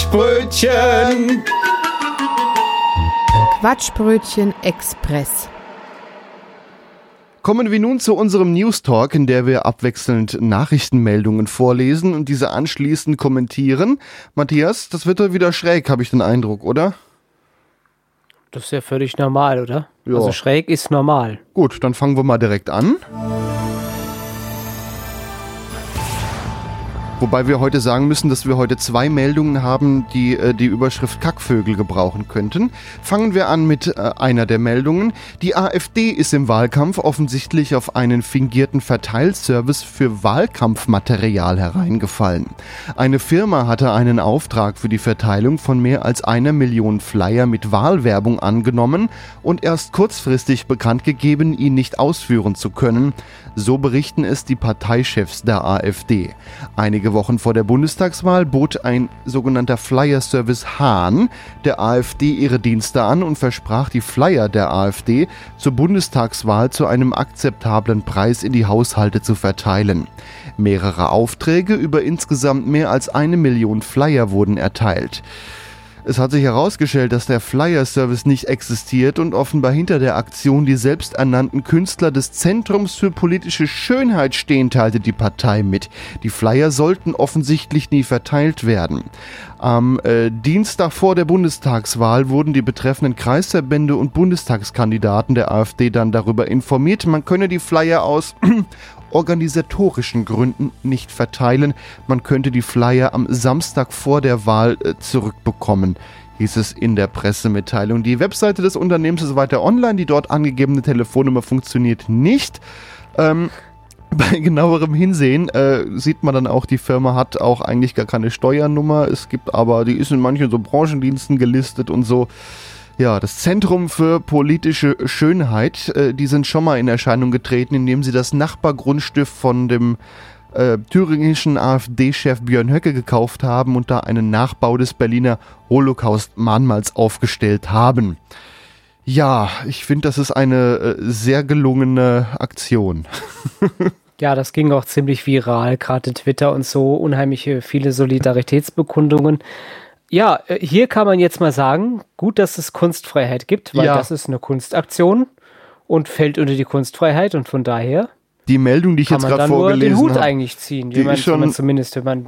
Quatschbrötchen. Quatschbrötchen Express. Kommen wir nun zu unserem News Talk, in der wir abwechselnd Nachrichtenmeldungen vorlesen und diese anschließend kommentieren. Matthias, das wird doch wieder schräg, habe ich den Eindruck, oder? Das ist ja völlig normal, oder? Ja. Also schräg ist normal. Gut, dann fangen wir mal direkt an. Wobei wir heute sagen müssen, dass wir heute 2 Meldungen haben, die die Überschrift Kackvögel gebrauchen könnten. Fangen wir an mit einer der Meldungen. Die AfD ist im Wahlkampf offensichtlich auf einen fingierten Verteilservice für Wahlkampfmaterial hereingefallen. Eine Firma hatte einen Auftrag für die Verteilung von mehr als 1 Million Flyer mit Wahlwerbung angenommen und erst kurzfristig bekannt gegeben, ihn nicht ausführen zu können. So berichten es die Parteichefs der AfD. Einige Wochen vor der Bundestagswahl bot ein sogenannter Flyer-Service Hahn der AfD ihre Dienste an und versprach, die Flyer der AfD zur Bundestagswahl zu einem akzeptablen Preis in die Haushalte zu verteilen. Mehrere Aufträge über insgesamt mehr als 1 Million Flyer wurden erteilt. Es hat sich herausgestellt, dass der Flyer-Service nicht existiert und offenbar hinter der Aktion die selbsternannten Künstler des Zentrums für politische Schönheit stehen, teilte die Partei mit. Die Flyer sollten offensichtlich nie verteilt werden. Am Dienstag vor der Bundestagswahl wurden die betreffenden Kreisverbände und Bundestagskandidaten der AfD dann darüber informiert, man könne die Flyer aus organisatorischen Gründen nicht verteilen. Man könnte die Flyer am Samstag vor der Wahl zurückbekommen, hieß es in der Pressemitteilung. Die Webseite des Unternehmens ist weiter online, die dort angegebene Telefonnummer funktioniert nicht. Bei genauerem Hinsehen sieht man dann auch, die Firma hat auch eigentlich gar keine Steuernummer. Es gibt aber, die ist in manchen so Branchendiensten gelistet und so. Ja, das Zentrum für politische Schönheit, die sind schon mal in Erscheinung getreten, indem sie das Nachbargrundstück von dem thüringischen AfD-Chef Björn Höcke gekauft haben und da einen Nachbau des Berliner Holocaust-Mahnmals aufgestellt haben. Ja, ich finde, das ist eine sehr gelungene Aktion. Ja, das ging auch ziemlich viral, gerade Twitter und so, unheimliche viele Solidaritätsbekundungen. Ja, hier kann man jetzt mal sagen, gut, dass es Kunstfreiheit gibt, weil das ist eine Kunstaktion und fällt unter die Kunstfreiheit und von daher die Meldung, die ich jetzt gerade vorgelesen habe, den Hut eigentlich ziehen, wenn man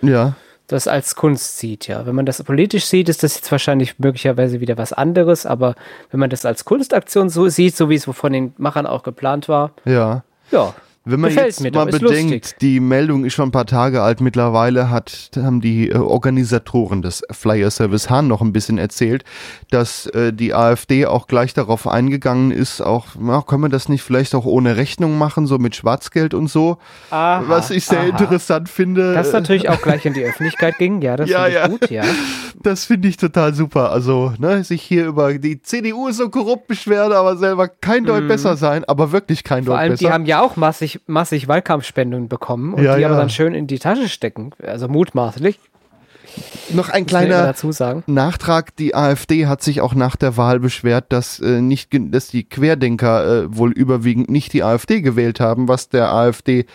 das als Kunst sieht, ja. Wenn man das politisch sieht, ist das jetzt wahrscheinlich möglicherweise wieder was anderes, aber wenn man das als Kunstaktion so sieht, so wie es von den Machern auch geplant war, ja. Wenn man jetzt mal bedenkt, die Meldung ist schon ein paar Tage alt, mittlerweile haben die Organisatoren des Flyer Service Hahn noch ein bisschen erzählt, dass die AfD auch gleich darauf eingegangen ist, auch, können wir das nicht vielleicht auch ohne Rechnung machen, so mit Schwarzgeld und so, was ich sehr interessant finde. Das natürlich auch gleich in die Öffentlichkeit ging, ja, das finde ich gut, ja. Das finde ich total super, also sich hier über die CDU so korrupt beschweren, aber selber kein Deut besser sein, aber wirklich kein Deut besser. Vor allem, die haben ja auch massig Wahlkampfspenden bekommen und die aber dann schön in die Tasche stecken, also mutmaßlich. Noch ein kleiner Nachtrag, die AfD hat sich auch nach der Wahl beschwert, dass die Querdenker wohl überwiegend nicht die AfD gewählt haben, was der AfD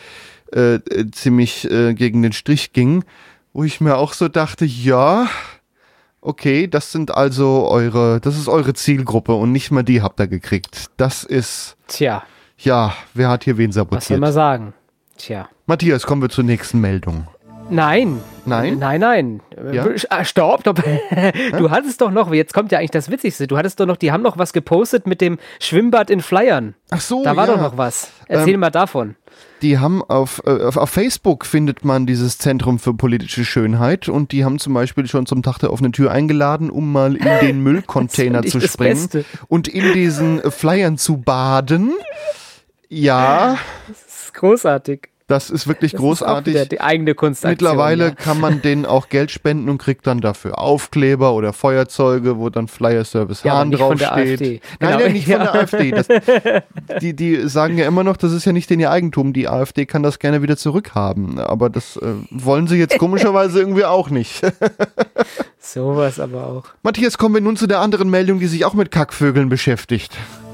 ziemlich gegen den Strich ging, wo ich mir auch so dachte, ja, okay, das ist eure Zielgruppe und nicht mal die habt ihr gekriegt. Das ist... Ja, wer hat hier wen sabotiert? Was soll man sagen? Matthias, kommen wir zur nächsten Meldung. Nein. Ja? Stopp. Du hattest doch noch, jetzt kommt ja eigentlich das Witzigste, die haben noch was gepostet mit dem Schwimmbad in Flyern. Ach so, da war doch noch was. Erzähl mal davon. Die haben auf Facebook findet man dieses Zentrum für politische Schönheit und die haben zum Beispiel schon zum Tag der offenen Tür eingeladen, um mal in den Müllcontainer zu springen und in diesen Flyern zu baden. Ja. Das ist großartig. Das ist wirklich großartig. Ist auch die eigene Kunstaktion. Mittlerweile kann man denen auch Geld spenden und kriegt dann dafür Aufkleber oder Feuerzeuge, wo dann Flyer Service Hahn draufsteht. Nein, nicht von der AfD. Die sagen ja immer noch, das ist ja nicht in ihr Eigentum. Die AfD kann das gerne wieder zurückhaben. Aber das wollen sie jetzt komischerweise irgendwie auch nicht. Sowas aber auch. Matthias, kommen wir nun zu der anderen Meldung, die sich auch mit Kackvögeln beschäftigt.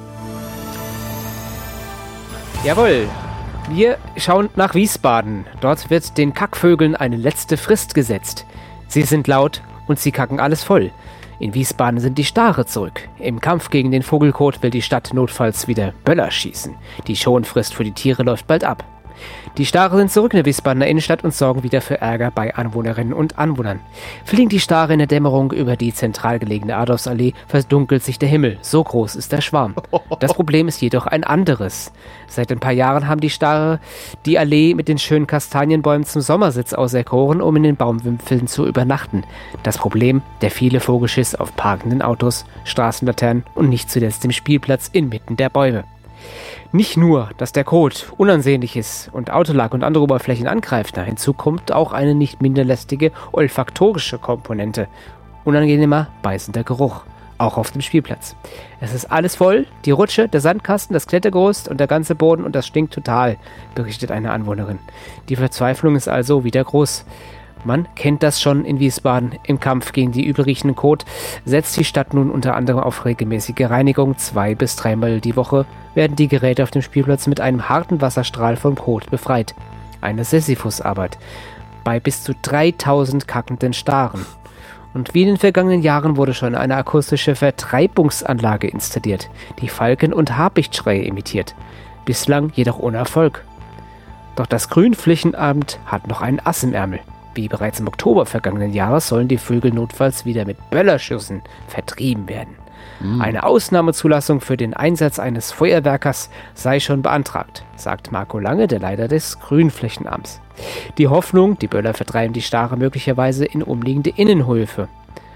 Jawohl. Wir schauen nach Wiesbaden. Dort wird den Kackvögeln eine letzte Frist gesetzt. Sie sind laut Und sie kacken alles voll. In Wiesbaden sind die Stare zurück. Im Kampf gegen den Vogelkot will die Stadt notfalls wieder Böller schießen. Die Schonfrist für die Tiere läuft bald ab. Die Stare sind zurück in der Wiesbadener Innenstadt und sorgen wieder für Ärger bei Anwohnerinnen und Anwohnern. Fliegen die Stare in der Dämmerung über die zentral gelegene Adolfsallee, verdunkelt sich der Himmel. So groß ist der Schwarm. Das Problem ist jedoch ein anderes. Seit ein paar Jahren haben die Stare die Allee mit den schönen Kastanienbäumen zum Sommersitz auserkoren, um in den Baumwipfeln zu übernachten. Das Problem, der viele Vogelschiss auf parkenden Autos, Straßenlaternen und nicht zuletzt dem Spielplatz inmitten der Bäume. Nicht nur, dass der Kot unansehnlich ist und Autolack und andere Oberflächen angreift, hinzu kommt auch eine nicht minder lästige olfaktorische Komponente. Unangenehmer, beißender Geruch, auch auf dem Spielplatz. Es ist alles voll, die Rutsche, der Sandkasten, das Klettergerüst und der ganze Boden und das stinkt total, berichtet eine Anwohnerin. Die Verzweiflung ist also wieder groß. Man kennt das schon in Wiesbaden. Im Kampf gegen die übelriechenden Kot setzt die Stadt nun unter anderem auf regelmäßige Reinigung. 2 bis 3 Mal die Woche werden die Geräte auf dem Spielplatz mit einem harten Wasserstrahl vom Kot befreit. Eine Sisyphusarbeit bei bis zu 3000 kackenden Staren. Und wie in den vergangenen Jahren wurde schon eine akustische Vertreibungsanlage installiert, die Falken- und Habichtschreie imitiert. Bislang jedoch ohne Erfolg. Doch das Grünflächenamt hat noch einen Ass im Ärmel. Wie bereits im Oktober vergangenen Jahres sollen die Vögel notfalls wieder mit Böllerschüssen vertrieben werden. Eine Ausnahmezulassung für den Einsatz eines Feuerwerkers sei schon beantragt, sagt Marco Lange, der Leiter des Grünflächenamts. Die Hoffnung, die Böller vertreiben die Stare möglicherweise in umliegende Innenhöfe.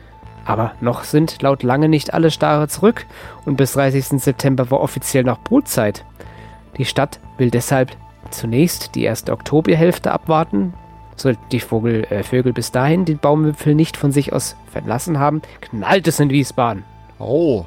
Aber noch sind laut Lange nicht alle Stare zurück und bis 30. September war offiziell noch Brutzeit. Die Stadt will deshalb zunächst die erste Oktoberhälfte abwarten. Sollten die Vögel bis dahin den Baumwipfel nicht von sich aus verlassen haben, knallt es in Wiesbaden. Oh,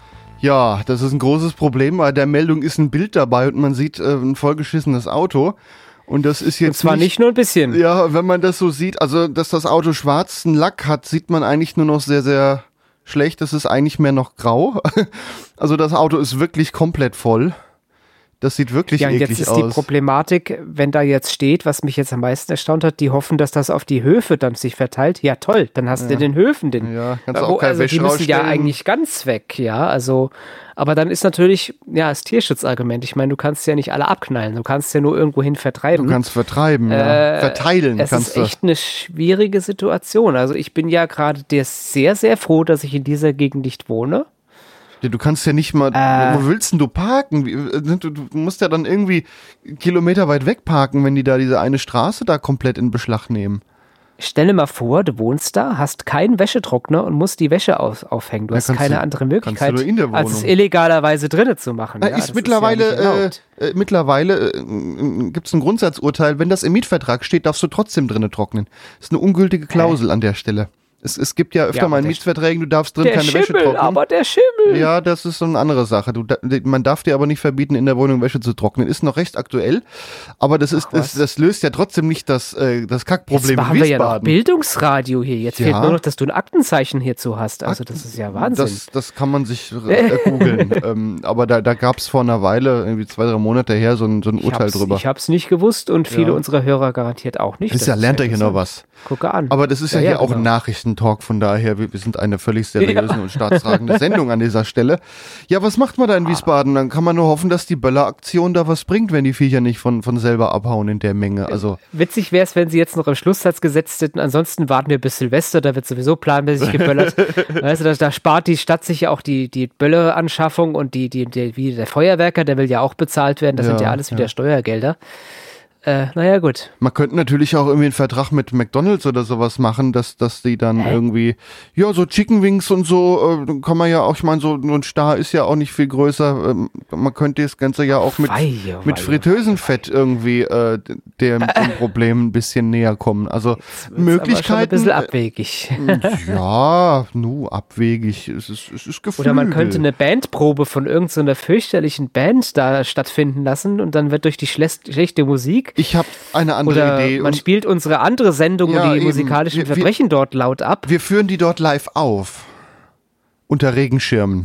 ja, das ist ein großes Problem. Bei der Meldung ist ein Bild dabei und man sieht ein vollgeschissenes Auto. Und das ist jetzt und zwar nicht nur ein bisschen. Ja, wenn man das so sieht, also dass das Auto schwarzen Lack hat, sieht man eigentlich nur noch sehr, sehr schlecht. Das ist eigentlich mehr noch grau. Also das Auto ist wirklich komplett voll. Das sieht wirklich eklig aus. Ja, und jetzt ist die Problematik, wenn da jetzt steht, was mich jetzt am meisten erstaunt hat, die hoffen, dass das auf die Höfe dann sich verteilt. Ja, toll, dann hast du den Höfen den. Ja, kannst du auch keine Wäsche die müssen rausstellen. Ja eigentlich ganz weg, ja, also, aber dann ist natürlich, ja, das Tierschutzargument, ich meine, du kannst ja nicht alle abknallen, du kannst ja nur irgendwo hin vertreiben. Du kannst vertreiben, ja. Verteilen kannst du. Es ist echt eine schwierige Situation, also ich bin ja gerade sehr, sehr froh, dass ich in dieser Gegend nicht wohne. Ja, du kannst ja nicht mal, wo willst denn du parken? Du musst ja dann irgendwie Kilometer weit weg parken, wenn die da diese eine Straße da komplett in Beschlag nehmen. Stell dir mal vor, du wohnst da, hast keinen Wäschetrockner und musst die Wäsche aufhängen. Du hast keine andere Möglichkeit, als es illegalerweise drinnen zu machen. Ja, ist mittlerweile gibt es ein Grundsatzurteil, wenn das im Mietvertrag steht, darfst du trotzdem drinnen trocknen. Das ist eine ungültige Klausel an der Stelle. Es gibt ja öfter mal in Mietverträgen, du darfst drin keine Wäsche trocknen. Aber der Schimmel! Ja, das ist so eine andere Sache. Man darf dir aber nicht verbieten, in der Wohnung Wäsche zu trocknen. Ist noch recht aktuell, aber das löst ja trotzdem nicht das Kackproblem in Wiesbaden. Jetzt machen wir ja noch Bildungsradio hier. Jetzt fehlt nur noch, dass du ein Aktenzeichen hierzu hast. Also das ist ja Wahnsinn. Das kann man sich googeln. Aber da gab es vor einer Weile, irgendwie 2-3 Monate her, so ein Urteil drüber. Ich hab's nicht gewusst und viele unserer Hörer garantiert auch nicht. Lernt ihr hier noch was. Gucke an. Aber das ist ja hier auch ein Nachrichtentalk, von daher, wir sind eine völlig seriöse und staatstragende Sendung an dieser Stelle. Ja, was macht man da in Wiesbaden? Dann kann man nur hoffen, dass die Böller-Aktion da was bringt, wenn die Viecher nicht von selber abhauen in der Menge. Also witzig wäre es, wenn sie jetzt noch im Schlusssatz gesetzt hätten, ansonsten warten wir bis Silvester, da wird sowieso planmäßig geböllert. Weißt du, da spart die Stadt sich ja auch die Böller-Anschaffung und wie der Feuerwerker, der will ja auch bezahlt werden, das sind ja alles wieder Steuergelder. Naja, gut. Man könnte natürlich auch irgendwie einen Vertrag mit McDonald's oder sowas machen, dass die dann irgendwie, ja, so Chicken Wings und so, kann man ja auch, ich meine, so ein Star ist ja auch nicht viel größer, man könnte das Ganze ja auch mit Fritteusenfett irgendwie dem Problem ein bisschen näher kommen. Also Möglichkeiten. Aber schon ein bisschen abwegig. Ja, abwegig. Es ist Gefühl. Oder man könnte eine Bandprobe von irgendeiner fürchterlichen Band da stattfinden lassen und dann wird durch die schlechte Musik. Ich habe eine andere Idee. Man spielt unsere andere Sendung und die musikalischen Verbrechen dort laut ab. Wir führen die dort live auf. Unter Regenschirmen.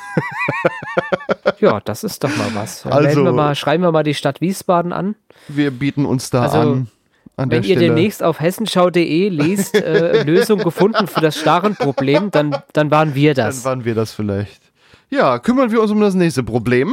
Ja, das ist doch mal was. Also, schreiben wir mal die Stadt Wiesbaden an. Wir bieten uns da an. Wenn ihr demnächst auf hessenschau.de lest, Lösung gefunden für das Starrenproblem, dann waren wir das. Dann waren wir das vielleicht. Ja, kümmern wir uns um das nächste Problem.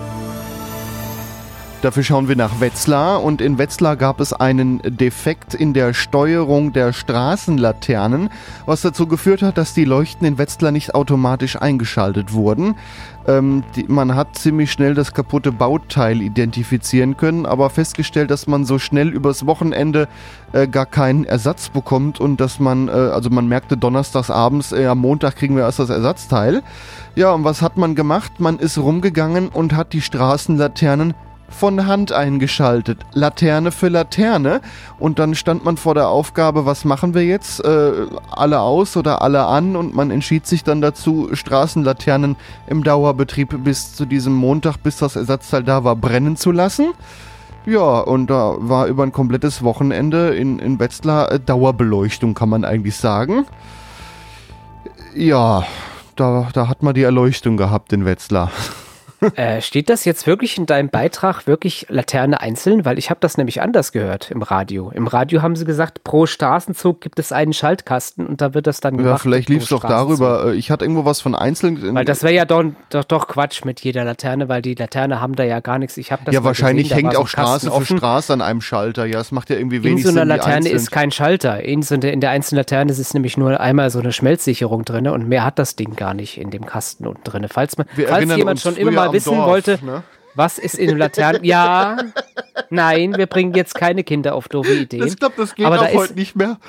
Dafür schauen wir nach Wetzlar und in Wetzlar gab es einen Defekt in der Steuerung der Straßenlaternen, was dazu geführt hat, dass die Leuchten in Wetzlar nicht automatisch eingeschaltet wurden. Man hat ziemlich schnell das kaputte Bauteil identifizieren können, aber festgestellt, dass man so schnell übers Wochenende gar keinen Ersatz bekommt und dass man merkte donnerstags abends, am Montag kriegen wir erst das Ersatzteil. Ja, und was hat man gemacht? Man ist rumgegangen und hat die Straßenlaternen von Hand eingeschaltet, Laterne für Laterne, und dann stand man vor der Aufgabe, was machen wir jetzt, alle aus oder alle an, und man entschied sich dann dazu, Straßenlaternen im Dauerbetrieb bis zu diesem Montag, bis das Ersatzteil da war, brennen zu lassen. Ja, und da war über ein komplettes Wochenende in Wetzlar Dauerbeleuchtung, kann man eigentlich sagen. Ja, da hat man die Erleuchtung gehabt in Wetzlar. Steht das jetzt wirklich in deinem Beitrag, wirklich Laterne einzeln? Weil ich habe das nämlich anders gehört im Radio. Im Radio haben sie gesagt, pro Straßenzug gibt es einen Schaltkasten und da wird das dann gemacht. Ja, vielleicht lief es doch darüber. Ich hatte irgendwo was von einzeln. Weil das wäre ja doch Quatsch mit jeder Laterne, weil die Laterne haben da ja gar nichts. Ich habe das ja, wahrscheinlich gesehen, hängt auch Straße für offen. Straße an einem Schalter. Ja, das macht ja irgendwie wenig Sinn. In so einer Laterne ist kein Schalter. In der einzelnen Laterne ist nämlich nur einmal so eine Schmelzsicherung drin und mehr hat das Ding gar nicht in dem Kasten unten drin. Falls jemand schon immer mal wissen wollte, ne? Was ist in den Laternen? Ja, nein, wir bringen jetzt keine Kinder auf doofe Ideen. Ich glaube, das geht aber auch heute nicht mehr.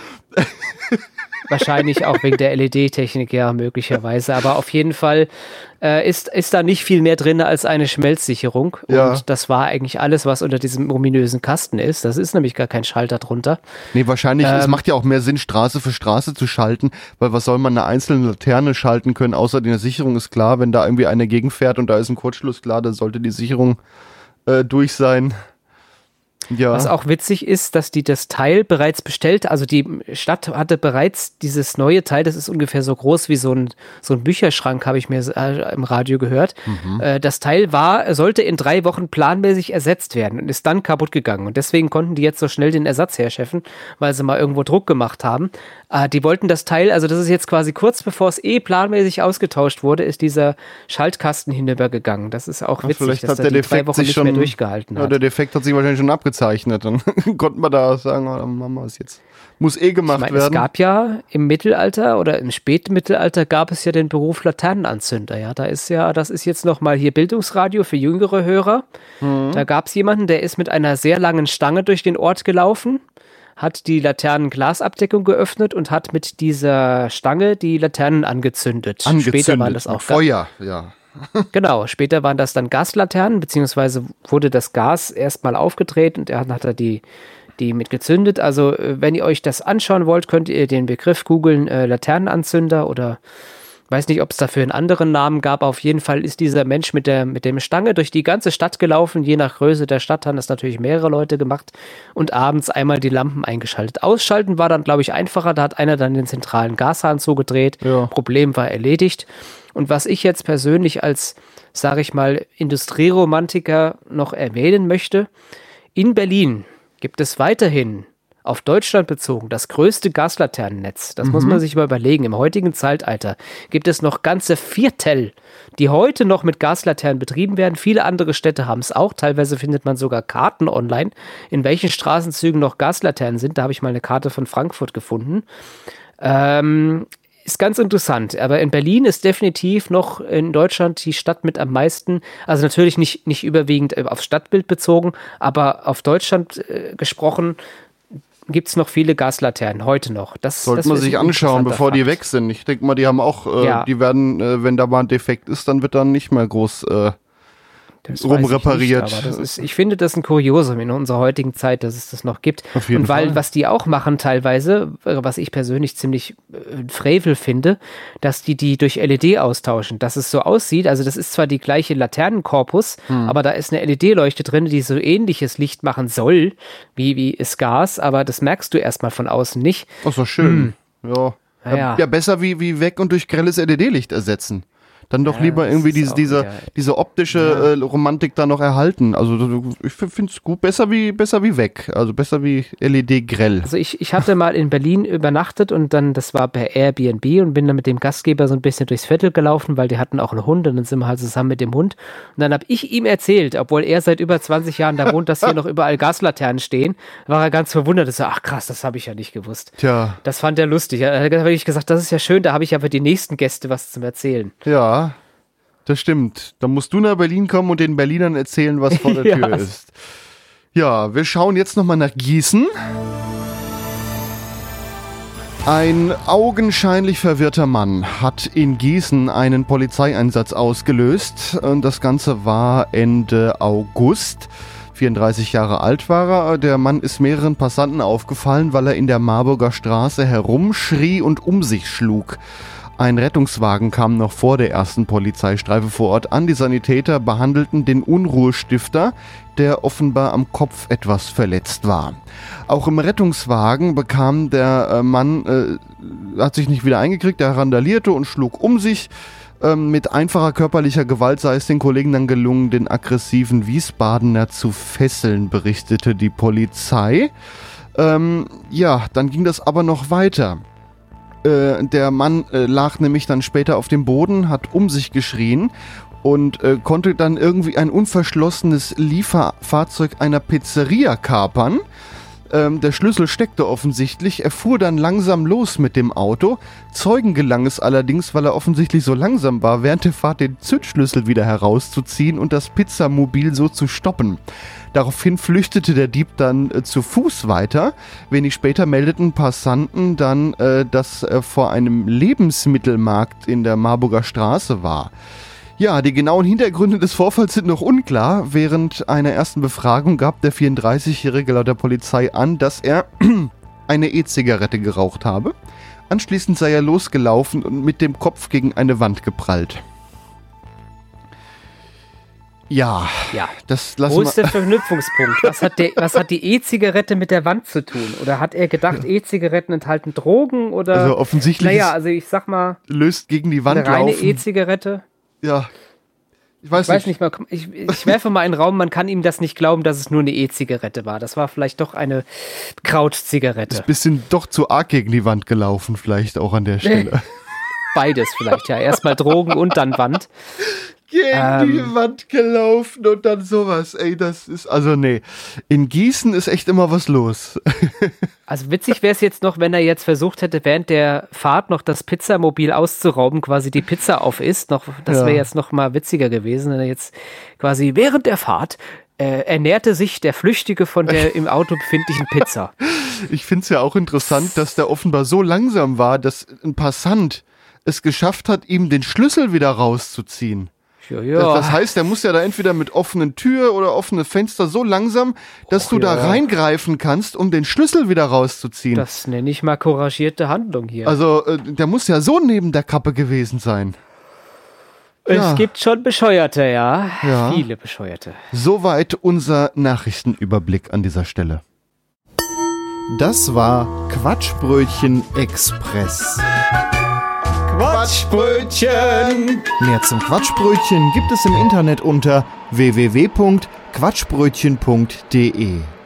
Wahrscheinlich auch wegen der LED-Technik, ja, möglicherweise. Aber auf jeden Fall ist da nicht viel mehr drin als eine Schmelzsicherung. Ja. Und das war eigentlich alles, was unter diesem ominösen Kasten ist. Das ist nämlich gar kein Schalter drunter. Nee, wahrscheinlich, es macht ja auch mehr Sinn, Straße für Straße zu schalten, weil was soll man eine einzelne Laterne schalten können, außer die Sicherung ist klar, wenn da irgendwie eine gegenfährt und da ist ein Kurzschluss klar, dann sollte die Sicherung durch sein. Ja. Was auch witzig ist, dass die das Teil bereits bestellt, also die Stadt hatte bereits dieses neue Teil, das ist ungefähr so groß wie so ein Bücherschrank, habe ich mir im Radio gehört. Das Teil sollte in 3 Wochen planmäßig ersetzt werden und ist dann kaputt gegangen. Und deswegen konnten die jetzt so schnell den Ersatz herschaffen, weil sie mal irgendwo Druck gemacht haben. Die wollten das Teil, also das ist jetzt quasi kurz bevor es planmäßig ausgetauscht wurde, ist dieser Schaltkasten hinübergegangen. Das ist auch witzig, vielleicht dass der die 3 Wochen nicht mehr durchgehalten hat. Ja, der Defekt hat sich wahrscheinlich schon abgezeichnet. Dann konnten wir da sagen, Mama, ist jetzt muss gemacht werden. Es gab ja im Mittelalter oder im Spätmittelalter gab es ja den Beruf Laternenanzünder. Ja, das ist jetzt nochmal hier Bildungsradio für jüngere Hörer. Da gab es jemanden, der ist mit einer sehr langen Stange durch den Ort gelaufen, hat die Laternenglasabdeckung geöffnet und hat mit dieser Stange die Laternen angezündet. Später waren das auch Feuer, ja. Genau, später waren das dann Gaslaternen, beziehungsweise wurde das Gas erstmal aufgedreht und er hat die mit gezündet. Also wenn ihr euch das anschauen wollt, könnt ihr den Begriff googeln, Laternenanzünder, oder weiß nicht, ob es dafür einen anderen Namen gab. Auf jeden Fall ist dieser Mensch mit dem Stange durch die ganze Stadt gelaufen. Je nach Größe der Stadt haben das natürlich mehrere Leute gemacht und abends einmal die Lampen eingeschaltet. Ausschalten war dann, glaube ich, einfacher. Da hat einer dann den zentralen Gashahn zugedreht. Ja. Problem war erledigt. Und was ich jetzt persönlich als, sage ich mal, Industrieromantiker noch erwähnen möchte, in Berlin gibt es weiterhin auf Deutschland bezogen das größte Gaslaternennetz. Das muss man sich mal überlegen. Im heutigen Zeitalter gibt es noch ganze Viertel, die heute noch mit Gaslaternen betrieben werden. Viele andere Städte haben es auch. Teilweise findet man sogar Karten online, in welchen Straßenzügen noch Gaslaternen sind. Da habe ich mal eine Karte von Frankfurt gefunden. Ist ganz interessant, aber in Berlin ist definitiv noch in Deutschland die Stadt mit am meisten, also natürlich nicht überwiegend aufs Stadtbild bezogen, aber auf Deutschland gesprochen gibt es noch viele Gaslaternen, heute noch. Sollte man sich anschauen, bevor die weg sind. Ich denke mal, die haben auch, die werden, wenn da mal ein Defekt ist, dann wird dann nicht mehr groß rumrepariert. Nicht, aber ich finde das ein Kuriosum in unserer heutigen Zeit, dass es das noch gibt. Auf jeden Fall. Was die auch machen teilweise, was ich persönlich ziemlich frevel finde, dass die durch LED austauschen, dass es so aussieht, also das ist zwar die gleiche Laternenkorpus, aber da ist eine LED-Leuchte drin, die so ähnliches Licht machen soll, wie ist Gas, aber das merkst du erstmal von außen nicht. Ach so, schön. Ja, besser wie weg und durch grelles LED-Licht ersetzen. Dann doch lieber irgendwie diese optische Romantik da noch erhalten. Also ich finde es gut, besser wie weg. Also besser wie LED grell. Also ich hatte mal in Berlin übernachtet und dann, das war per Airbnb und bin dann mit dem Gastgeber so ein bisschen durchs Viertel gelaufen, weil die hatten auch einen Hund und dann sind wir halt zusammen mit dem Hund. Und dann habe ich ihm erzählt, obwohl er seit über 20 Jahren da wohnt, dass hier noch überall Gaslaternen stehen, war er ganz verwundert. Er so, ach krass, das habe ich ja nicht gewusst. Tja. Das fand er lustig. Da habe ich gesagt, das ist ja schön, da habe ich aber die nächsten Gäste was zum Erzählen. Ja, das stimmt. Da musst du nach Berlin kommen und den Berlinern erzählen, was vor der Tür ist. Ja, wir schauen jetzt nochmal nach Gießen. Ein augenscheinlich verwirrter Mann hat in Gießen einen Polizeieinsatz ausgelöst. Und das Ganze war Ende August. 34 Jahre alt war er. Der Mann ist mehreren Passanten aufgefallen, weil er in der Marburger Straße herumschrie und um sich schlug. Ein Rettungswagen kam noch vor der ersten Polizeistreife vor Ort an. Die Sanitäter behandelten den Unruhestifter, der offenbar am Kopf etwas verletzt war. Auch im Rettungswagen bekam der Mann, hat sich nicht wieder eingekriegt, er randalierte und schlug um sich. Mit einfacher körperlicher Gewalt sei es den Kollegen dann gelungen, den aggressiven Wiesbadener zu fesseln, berichtete die Polizei. Dann ging das aber noch weiter. Der Mann lag nämlich dann später auf dem Boden, hat um sich geschrien und konnte dann irgendwie ein unverschlossenes Lieferfahrzeug einer Pizzeria kapern. Der Schlüssel steckte offensichtlich. Er fuhr dann langsam los mit dem Auto. Zeugen gelang es allerdings, weil er offensichtlich so langsam war, während der Fahrt den Zündschlüssel wieder herauszuziehen und das Pizzamobil so zu stoppen. Daraufhin flüchtete der Dieb dann zu Fuß weiter. Wenig später meldeten Passanten dann, dass er vor einem Lebensmittelmarkt in der Marburger Straße war. Ja, die genauen Hintergründe des Vorfalls sind noch unklar. Während einer ersten Befragung gab der 34-Jährige laut der Polizei an, dass er eine E-Zigarette geraucht habe. Anschließend sei er losgelaufen und mit dem Kopf gegen eine Wand geprallt. Ja. Das lassen Wo ist der Verknüpfungspunkt? Was hat die E-Zigarette mit der Wand zu tun? Oder hat er gedacht, E-Zigaretten enthalten Drogen? Oder? Also offensichtlich. Naja, also ich sag mal. Löst gegen die Wand eine reine laufen. E-Zigarette. Ja. Ich weiß nicht mal, ich werfe mal einen Raum, man kann ihm das nicht glauben, dass es nur eine E-Zigarette war. Das war vielleicht doch eine Krautzigarette. Ist ein bisschen doch zu arg gegen die Wand gelaufen, vielleicht auch an der Stelle. Beides vielleicht, ja. Erstmal Drogen und dann Wand. Gegen die Wand gelaufen und dann sowas. Ey, das ist, also nee. In Gießen ist echt immer was los. Also witzig wäre es jetzt noch, wenn er jetzt versucht hätte, während der Fahrt noch das Pizzamobil auszurauben, quasi die Pizza auf isst. Das wäre jetzt noch mal witziger gewesen, wenn er jetzt quasi während der Fahrt ernährte sich der Flüchtige von der im Auto befindlichen Pizza. Ich finde es ja auch interessant, dass der offenbar so langsam war, dass ein Passant es geschafft hat, ihm den Schlüssel wieder rauszuziehen. Ja. Das heißt, er muss ja da entweder mit offenen Tür oder offene Fenster so langsam, dass du da reingreifen kannst, um den Schlüssel wieder rauszuziehen. Das nenne ich mal couragierte Handlung hier. Also, der muss ja so neben der Kappe gewesen sein. Es gibt schon Bescheuerte, ja. Viele Bescheuerte. Soweit unser Nachrichtenüberblick an dieser Stelle. Das war Quatschbrötchen Express. Quatschbrötchen! Mehr zum Quatschbrötchen gibt es im Internet unter www.quatschbrötchen.de.